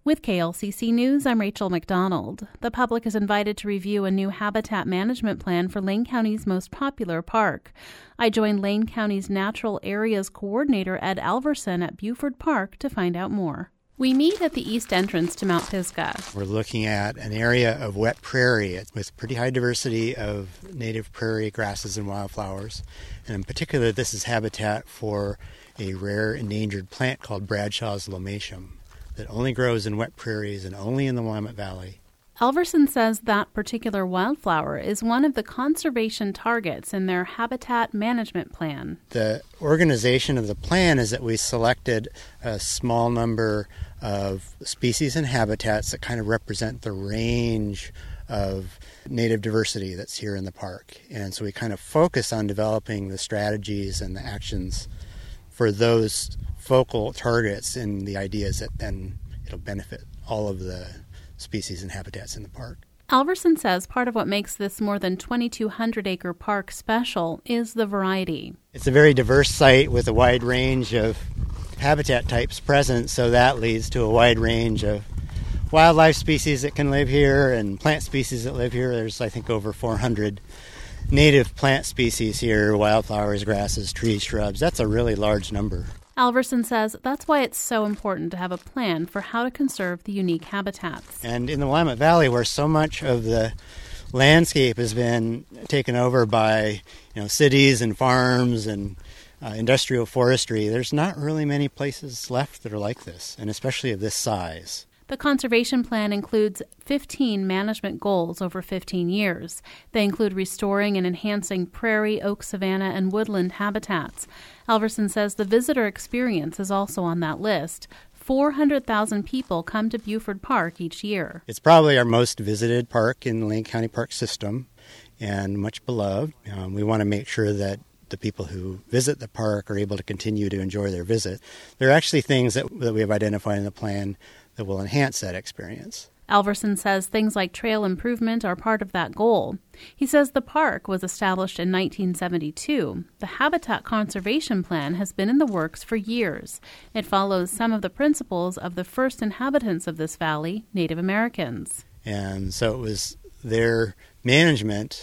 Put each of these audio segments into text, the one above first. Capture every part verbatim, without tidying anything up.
With K L C C News, I'm Rachel McDonald. The public is invited to review a new habitat management plan for Lane County's most popular park. I joined Lane County's Natural Areas Coordinator Ed Alverson at Buford Park to find out more. We meet at the east entrance to Mount Pisgah. We're looking at an area of wet prairie with pretty high diversity of native prairie grasses and wildflowers. And in particular, this is habitat for a rare endangered plant called Bradshaw's lomatium that only grows in wet prairies and only in the Willamette Valley. Alverson says that particular wildflower is one of the conservation targets in their habitat management plan. The organization of the plan is that we selected a small number of species and habitats that kind of represent the range of native diversity that's here in the park. And so we kind of focus on developing the strategies and the actions for those focal targets, and the idea is that then it'll benefit all of the species and habitats in the park. Alverson says part of what makes this more than twenty-two hundred acre park special is the variety. It's a very diverse site with a wide range of habitat types present, so that leads to a wide range of wildlife species that can live here and plant species that live here. There's, I think, over four hundred native plant species here, wildflowers, grasses, trees, shrubs. That's a really large number. Alverson says that's why it's so important to have a plan for how to conserve the unique habitats. And in the Willamette Valley, where so much of the landscape has been taken over by, you know, cities and farms and uh, industrial forestry, there's not really many places left that are like this, and especially of this size. The conservation plan includes fifteen management goals over fifteen years. They include restoring and enhancing prairie, oak, savanna, and woodland habitats. Alverson says the visitor experience is also on that list. four hundred thousand people come to Buford Park each year. It's probably our most visited park in the Lane County Park System and much beloved. Um, we want to make sure that the people who visit the park are able to continue to enjoy their visit. There are actually things that, that we have identified in the plan that will enhance that experience. Alverson says things like trail improvement are part of that goal. He says the park was established in nineteen seventy-two. The Habitat Conservation Plan has been in the works for years. It follows some of the principles of the first inhabitants of this valley, Native Americans. And so it was their management,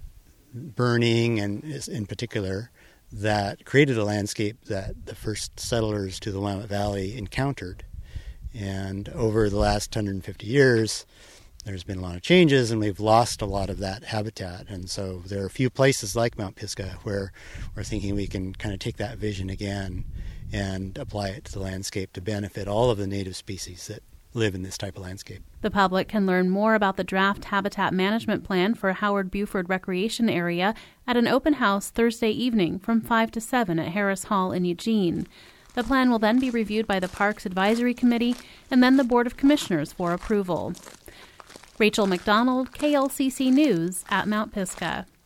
burning and in particular, that created a landscape that the first settlers to the Willamette Valley encountered. And over the last one hundred fifty years, there's been a lot of changes, and we've lost a lot of that habitat. And so there are a few places like Mount Pisgah where we're thinking we can kind of take that vision again and apply it to the landscape to benefit all of the native species that live in this type of landscape. The public can learn more about the draft habitat management plan for Howard Buford Recreation Area at an open house Thursday evening from five to seven at Harris Hall in Eugene. The plan will then be reviewed by the Parks Advisory Committee and then the Board of Commissioners for approval. Rachel McDonald, K L C C News at Mount Pisgah.